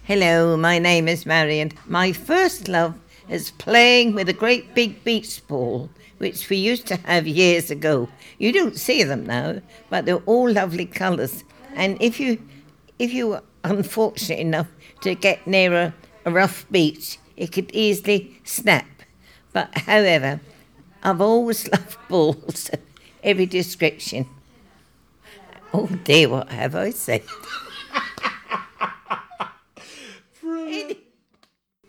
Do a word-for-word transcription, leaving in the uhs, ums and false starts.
Hello, my name is Marion. My first love is playing with a great big beach ball, which we used to have years ago. You don't see them now, but they're all lovely colours. And if you, if you were unfortunate enough to get near a, a rough beach, it could easily snap. But however, I've always loved balls of every description. Oh dear, what have I said?